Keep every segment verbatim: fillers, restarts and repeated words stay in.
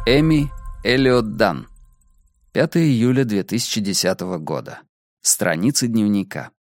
Эми Эллиот Дан. пятого июля две тысячи десятого года. Страницы дневника.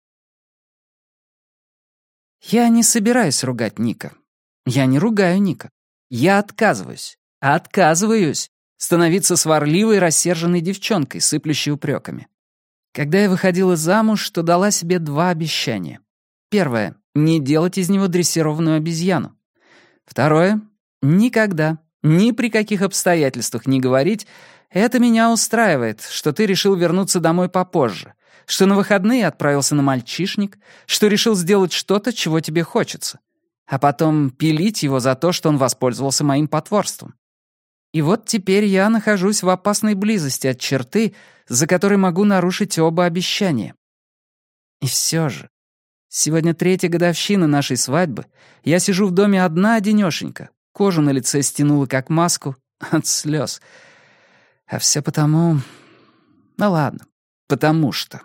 Я не собираюсь ругать Ника. Я не ругаю Ника. Я отказываюсь. Отказываюсь становиться сварливой, рассерженной девчонкой, сыплющей упреками. Когда я выходила замуж, то дала себе два обещания. Первое — не делать из него дрессированную обезьяну. Второе — никогда, ни при каких обстоятельствах не говорить: «Это меня устраивает, что ты решил вернуться домой попозже, что на выходные отправился на мальчишник, что решил сделать что-то, чего тебе хочется», а потом пилить его за то, что он воспользовался моим потворством. И вот теперь я нахожусь в опасной близости от черты, за которой могу нарушить оба обещания. И все же, сегодня третья годовщина нашей свадьбы, я сижу в доме одна-одинёшенька, кожу на лице стянула как маску от слез. А все потому... Ну ладно, потому что...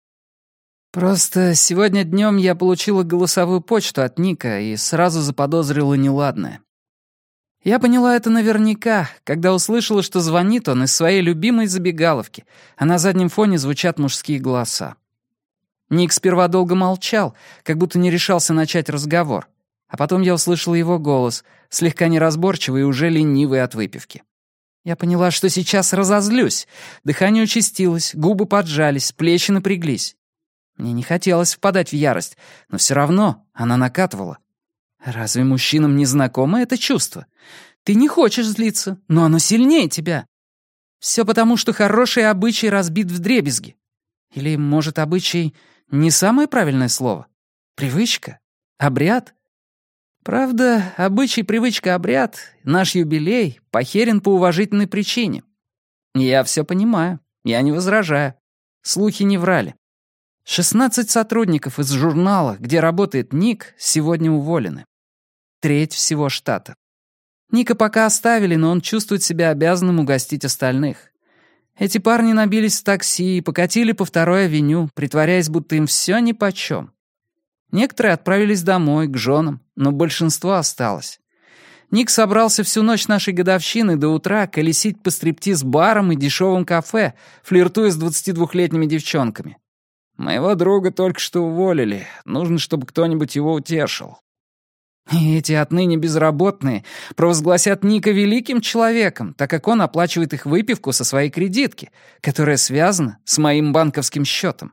Просто сегодня днем я получила голосовую почту от Ника и сразу заподозрила неладное. Я поняла это наверняка, когда услышала, что звонит он из своей любимой забегаловки, а на заднем фоне звучат мужские голоса. Ник сперва долго молчал, как будто не решался начать разговор, а потом я услышала его голос, слегка неразборчивый и уже ленивый от выпивки. Я поняла, что сейчас разозлюсь. Дыхание участилось, губы поджались, плечи напряглись. Мне не хотелось впадать в ярость, но все равно она накатывала. Разве мужчинам не знакомо это чувство? Ты не хочешь злиться, но оно сильнее тебя. Все потому, что хороший обычай разбит вдребезги. Или, может, обычай — не самое правильное слово? Привычка? Обряд? Правда, обычай, привычка, обряд, наш юбилей похерен по уважительной причине. Я все понимаю, я не возражаю. Слухи не врали. шестнадцать сотрудников из журнала, где работает Ник, сегодня уволены. Треть всего штата. Ника пока оставили, но он чувствует себя обязанным угостить остальных. Эти парни набились в такси и покатили по второй авеню, притворяясь, будто им все нипочем. Некоторые отправились домой, к женам, но большинство осталось. Ник собрался всю ночь нашей годовщины до утра колесить по стриптиз-барам и дешевым кафе, флиртуя с двадцатидвухлетними девчонками. Моего друга только что уволили. Нужно, чтобы кто-нибудь его утешил. И эти отныне безработные провозгласят Ника великим человеком, так как он оплачивает их выпивку со своей кредитки, которая связана с моим банковским счетом.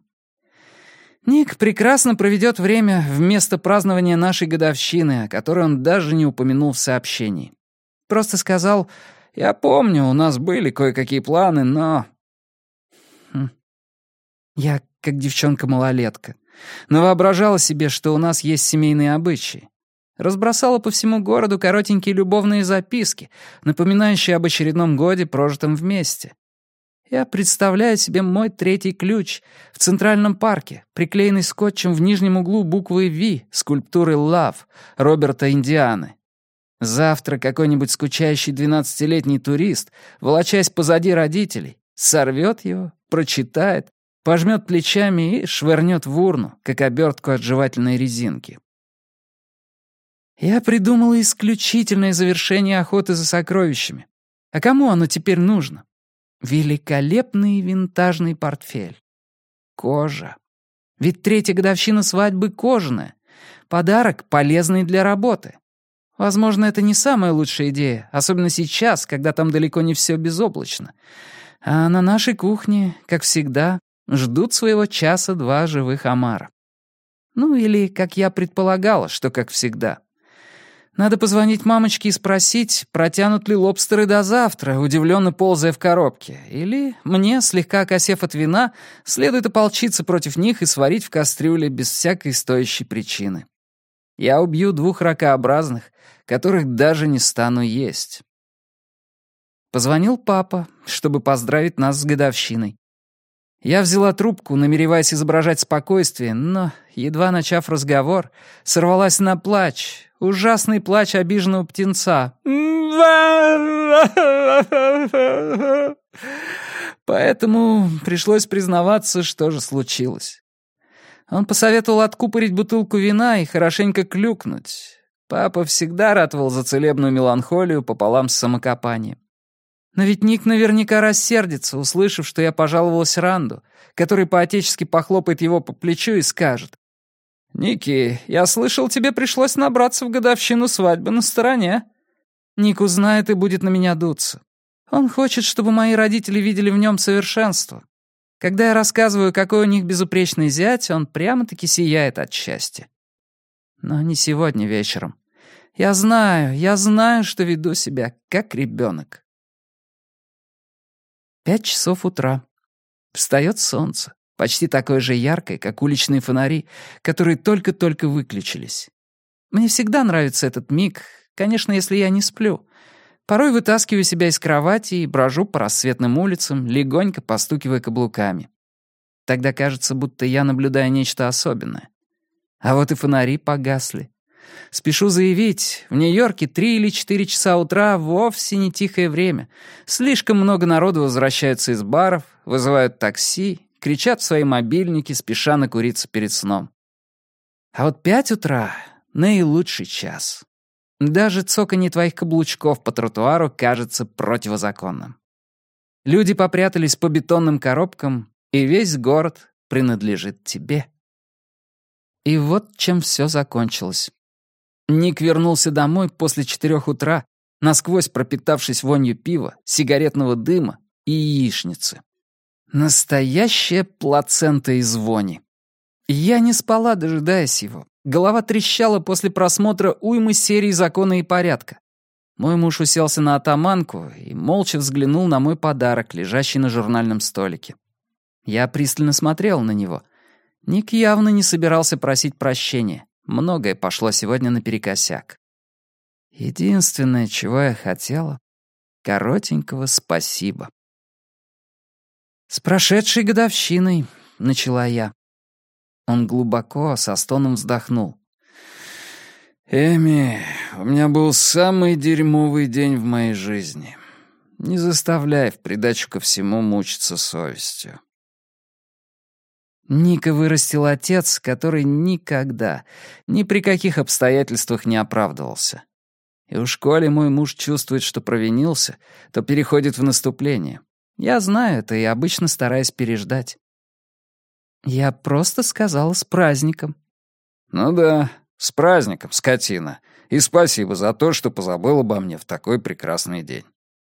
Ник прекрасно проведет время вместо празднования нашей годовщины, о которой он даже не упомянул в сообщении. Просто сказал: «Я помню, у нас были кое-какие планы, но...» хм. Я как девчонка-малолетка, но воображала себе, что у нас есть семейные обычаи. Разбросала по всему городу коротенькие любовные записки, напоминающие об очередном годе, прожитом вместе. Я представляю себе мой третий ключ в Центральном парке, приклеенный скотчем в нижнем углу буквы «Ви» скульптуры «Love» Роберта Индианы. Завтра какой-нибудь скучающий двенадцатилетний турист, волочась позади родителей, сорвет его, прочитает, пожмет плечами и швырнет в урну, как обертку от жевательной резинки. Я придумала исключительное завершение охоты за сокровищами. А кому оно теперь нужно? Великолепный винтажный портфель. Кожа. Ведь третья годовщина свадьбы кожаная. Подарок, полезный для работы. Возможно, это не самая лучшая идея, особенно сейчас, когда там далеко не все безоблачно. А на нашей кухне, как всегда, ждут своего часа-два живых омара. Ну или, как я предполагала, что как всегда. Надо позвонить мамочке и спросить, протянут ли лобстеры до завтра, удивленно ползая в коробке. Или мне, слегка окосев от вина, следует ополчиться против них и сварить в кастрюле без всякой стоящей причины. Я убью двух ракообразных, которых даже не стану есть. Позвонил папа, чтобы поздравить нас с годовщиной. Я взяла трубку, намереваясь изображать спокойствие, но, едва начав разговор, сорвалась на плач, ужасный плач обиженного птенца. Поэтому пришлось признаваться, что же случилось. Он посоветовал откупорить бутылку вина и хорошенько клюкнуть. Папа всегда ратовал за целебную меланхолию пополам с самокопанием. Но ведь Ник наверняка рассердится, услышав, что я пожаловалась Ранду, который по-отечески похлопает его по плечу и скажет: «Ники, я слышал, тебе пришлось набраться в годовщину свадьбы на стороне». Ник узнает и будет на меня дуться. Он хочет, чтобы мои родители видели в нем совершенство. Когда я рассказываю, какой у них безупречный зять, он прямо-таки сияет от счастья. Но не сегодня вечером. Я знаю, я знаю, что веду себя как ребенок. Пять часов утра. Встает солнце, почти такое же яркое, как уличные фонари, которые только-только выключились. Мне всегда нравится этот миг, конечно, если я не сплю. Порой вытаскиваю себя из кровати и брожу по рассветным улицам, легонько постукивая каблуками. Тогда кажется, будто я наблюдаю нечто особенное. А вот и фонари погасли. Спешу заявить, в Нью-Йорке три или четыре часа утра вовсе не тихое время. Слишком много народу возвращаются из баров, вызывают такси, кричат в свои мобильники, спеша накуриться перед сном. А вот пять утра — наилучший час. Даже цоканье твоих каблучков по тротуару кажется противозаконным. Люди попрятались по бетонным коробкам, и весь город принадлежит тебе. И вот чем все закончилось. Ник вернулся домой после четырех утра, насквозь пропитавшись вонью пива, сигаретного дыма и яичницы. Настоящая плацента из вони. Я не спала, дожидаясь его. Голова трещала после просмотра уймы серий «Закона и порядка». Мой муж уселся на атаманку и молча взглянул на мой подарок, лежащий на журнальном столике. Я пристально смотрел на него. Ник явно не собирался просить прощения. Многое пошло сегодня наперекосяк. Единственное, чего я хотела — коротенького спасибо. «С прошедшей годовщиной», — начала я. Он глубоко, со стоном вздохнул. «Эми, у меня был самый дерьмовый день в моей жизни. Не заставляй в придачу ко всему мучиться совестью». Ника вырастил отец, который никогда, ни при каких обстоятельствах не оправдывался. И уж коли мой муж чувствует, что провинился, то переходит в наступление. Я знаю это и обычно стараюсь переждать. Я просто сказала «с праздником». «Ну да, с праздником, скотина. И спасибо за то, что позабыл обо мне в такой прекрасный день».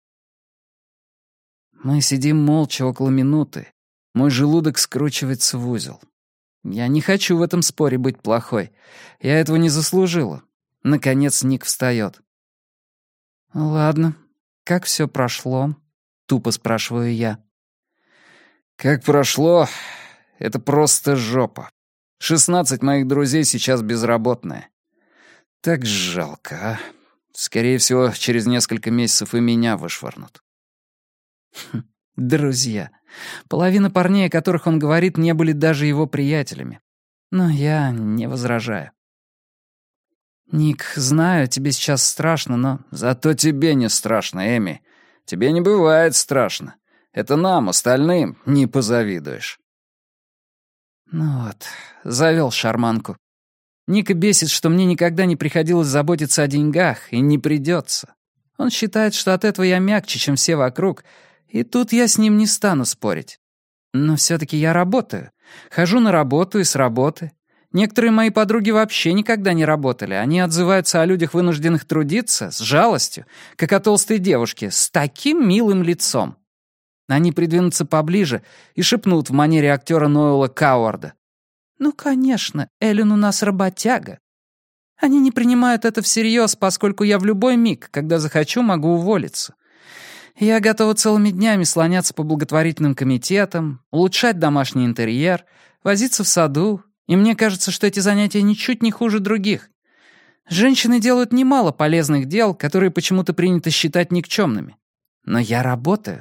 Мы сидим молча около минуты. Мой желудок скручивается в узел. Я не хочу в этом споре быть плохой. Я этого не заслужила. Наконец Ник встает. «Ладно, как все прошло?» — тупо спрашиваю я. «Как прошло? Это просто жопа. Шестнадцать моих друзей сейчас безработные. Так жалко, а. Скорее всего, через несколько месяцев и меня вышвырнут». Хм, друзья. Половина парней, о которых он говорит, не были даже его приятелями. Но я не возражаю. «Ник, знаю, тебе сейчас страшно, но...» «Зато тебе не страшно, Эми. Тебе не бывает страшно. Это нам, остальным, не позавидуешь». Ну вот, завел шарманку. Ника бесит, что мне никогда не приходилось заботиться о деньгах, и не придется. Он считает, что от этого я мягче, чем все вокруг, и тут я с ним не стану спорить. Но все-таки я работаю. Хожу на работу и с работы. Некоторые мои подруги вообще никогда не работали. Они отзываются о людях, вынужденных трудиться, с жалостью, как о толстой девушке, с таким милым лицом. Они придвинутся поближе и шепнут в манере актера Ноэла Кауарда: «Ну, конечно, Эллен у нас работяга». Они не принимают это всерьез, поскольку я в любой миг, когда захочу, могу уволиться. Я готова целыми днями слоняться по благотворительным комитетам, улучшать домашний интерьер, возиться в саду, и мне кажется, что эти занятия ничуть не хуже других. Женщины делают немало полезных дел, которые почему-то принято считать никчемными. Но я работаю.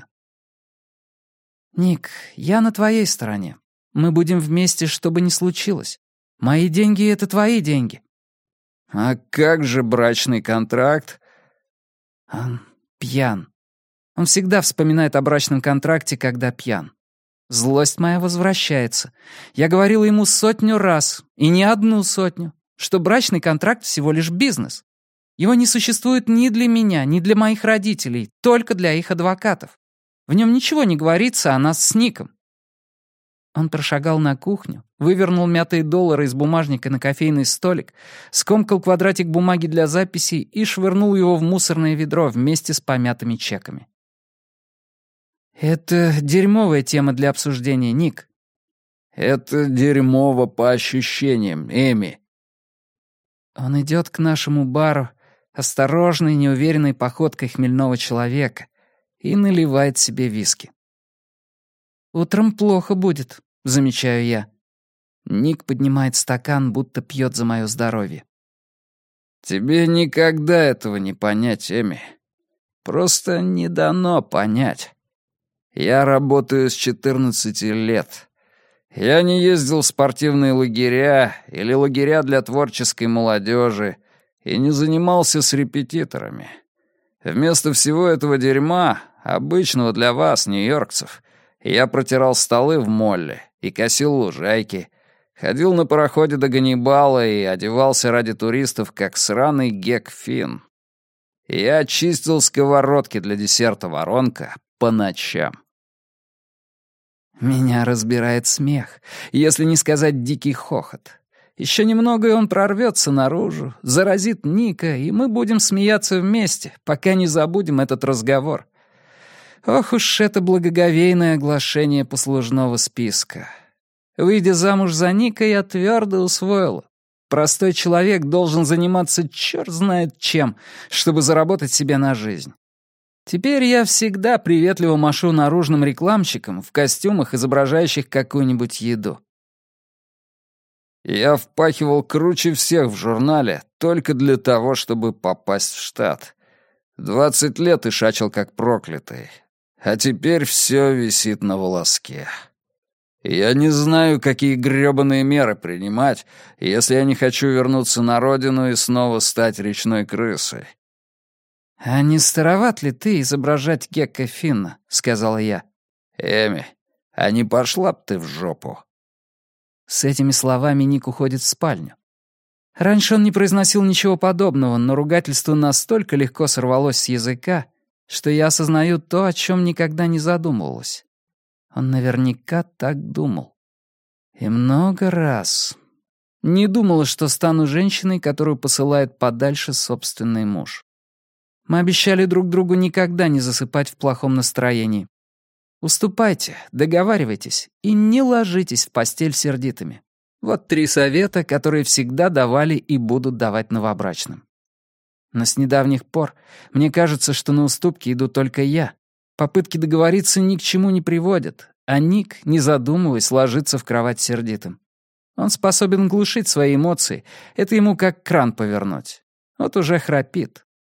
«Ник, я на твоей стороне. Мы будем вместе, что бы ни случилось. Мои деньги — это твои деньги». «А как же брачный контракт?» Он пьян. Он всегда вспоминает о брачном контракте, когда пьян. Злость моя возвращается. Я говорила ему сотню раз, и не одну сотню, что брачный контракт всего лишь бизнес. Его не существует ни для меня, ни для моих родителей, только для их адвокатов. В нем ничего не говорится о нас с Ником». Он прошагал на кухню, вывернул мятые доллары из бумажника на кофейный столик, скомкал квадратик бумаги для записей и швырнул его в мусорное ведро вместе с помятыми чеками. «Это дерьмовая тема для обсуждения, Ник». «Это дерьмово по ощущениям, Эми». Он идет к нашему бару осторожной, неуверенной походкой хмельного человека и наливает себе виски. «Утром плохо будет», — замечаю я. Ник поднимает стакан, будто пьет за мое здоровье. «Тебе никогда этого не понять, Эми. Просто не дано понять. Я работаю с четырнадцати лет. Я не ездил в спортивные лагеря или лагеря для творческой молодежи и не занимался с репетиторами. Вместо всего этого дерьма, обычного для вас, нью-йоркцев, я протирал столы в молле и косил лужайки, ходил на пароходе до Ганнибала и одевался ради туристов, как сраный Гек Финн. Я чистил сковородки для десерта воронка по ночам. Меня разбирает смех, если не сказать дикий хохот. Еще немного, и он прорвется наружу, заразит Ника, и мы будем смеяться вместе, пока не забудем этот разговор. Ох уж это благоговейное оглашение послужного списка. Выйдя замуж за Ника, я твердо усвоила. Простой человек должен заниматься черт знает чем, чтобы заработать себе на жизнь. Теперь я всегда приветливо машу наружным рекламщикам в костюмах, изображающих какую-нибудь еду. Я впахивал круче всех в журнале только для того, чтобы попасть в штат. Двадцать лет и шачил как проклятый. А теперь все висит на волоске. Я не знаю, какие грёбаные меры принимать, если я не хочу вернуться на родину и снова стать речной крысой. «А не староват ли ты изображать Гекка Финна?» — сказала я. «Эми, а не пошла б ты в жопу?» С этими словами Ник уходит в спальню. Раньше он не произносил ничего подобного, но ругательство настолько легко сорвалось с языка, что я осознаю то, о чем никогда не задумывалась. Он наверняка так думал. И много раз. Не думала, что стану женщиной, которую посылает подальше собственный муж. Мы обещали друг другу никогда не засыпать в плохом настроении. Уступайте, договаривайтесь и не ложитесь в постель сердитыми. Вот три совета, которые всегда давали и будут давать новобрачным. Но с недавних пор мне кажется, что на уступки иду только я. Попытки договориться ни к чему не приводят, а Ник, не задумываясь, ложится в кровать сердитым. Он способен глушить свои эмоции, это ему как кран повернуть. Вот уже храпит.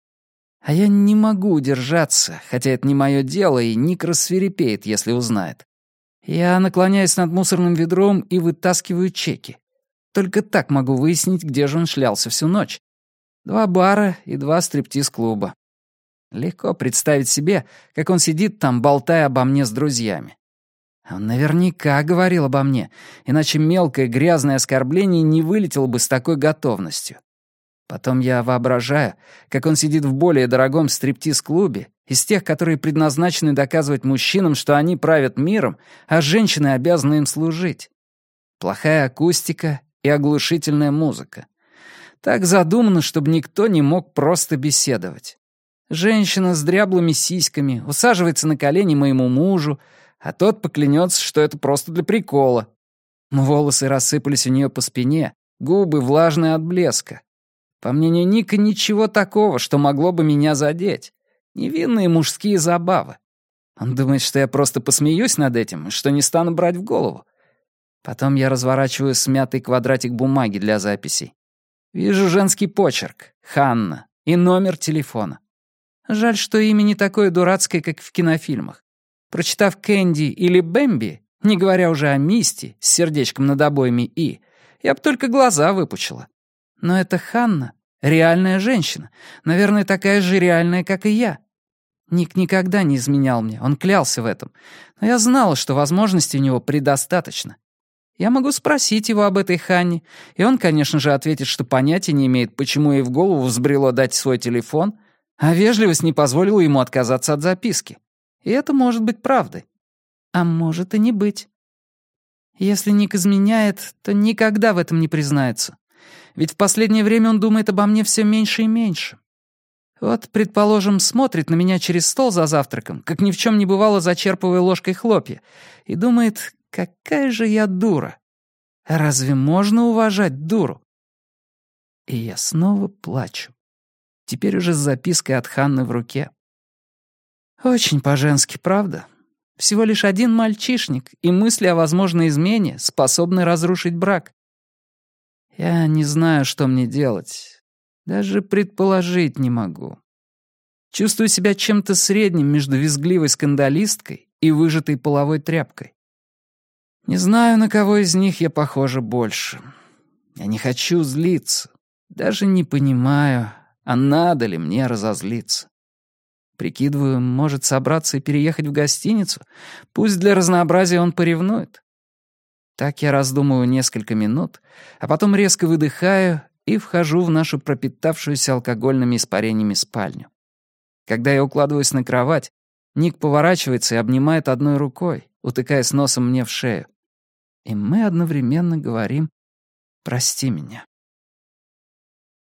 А я не могу удержаться, хотя это не мое дело, и Ник рассвирепеет, если узнает. Я наклоняюсь над мусорным ведром и вытаскиваю чеки. Только так могу выяснить, где же он шлялся всю ночь. Два бара и два стриптиз-клуба. Легко представить себе, как он сидит там, болтая обо мне с друзьями. Он наверняка говорил обо мне, иначе мелкое грязное оскорбление не вылетело бы с такой готовностью. Потом я воображаю, как он сидит в более дорогом стриптиз-клубе, из тех, которые предназначены доказывать мужчинам, что они правят миром, а женщины обязаны им служить. Плохая акустика и оглушительная музыка. Так задумано, чтобы никто не мог просто беседовать. Женщина с дряблыми сиськами усаживается на колени моему мужу, а тот поклянется, что это просто для прикола. Волосы рассыпались у нее по спине, губы влажные от блеска. По мнению Ника, ничего такого, что могло бы меня задеть. Невинные мужские забавы. Он думает, что я просто посмеюсь над этим, что не стану брать в голову. Потом я разворачиваю смятый квадратик бумаги для записей. Вижу женский почерк, Ханна, и номер телефона. Жаль, что имя не такое дурацкое, как в кинофильмах. Прочитав Кэнди или Бэмби, не говоря уже о Мисти с сердечком над обоими «и», я бы только глаза выпучила. Но это Ханна, реальная женщина, наверное, такая же реальная, как и я. Ник никогда не изменял мне, он клялся в этом. Но я знала, что возможностей у него предостаточно. Я могу спросить его об этой Ханне, и он, конечно же, ответит, что понятия не имеет, почему ей в голову взбрело дать свой телефон, а вежливость не позволила ему отказаться от записки. И это может быть правдой. А может и не быть. Если Ник изменяет, то никогда в этом не признается. Ведь в последнее время он думает обо мне все меньше и меньше. Вот, предположим, смотрит на меня через стол за завтраком, как ни в чем не бывало, зачерпывая ложкой хлопья, и думает, какая же я дура. А разве можно уважать дуру? И я снова плачу. Теперь уже с запиской от Ханны в руке. Очень по-женски, правда? Всего лишь один мальчишник, и мысли о возможной измене способны разрушить брак. Я не знаю, что мне делать. Даже предположить не могу. Чувствую себя чем-то средним между визгливой скандалисткой и выжатой половой тряпкой. Не знаю, на кого из них я похожа больше. Я не хочу злиться. Даже не понимаю, а надо ли мне разозлиться. Прикидываю, может собраться и переехать в гостиницу. Пусть для разнообразия он поревнует. Так я раздумываю несколько минут, а потом резко выдыхаю и вхожу в нашу пропитавшуюся алкогольными испарениями спальню. Когда я укладываюсь на кровать, Ник поворачивается и обнимает одной рукой, утыкаясь носом мне в шею. И мы одновременно говорим «Прости меня».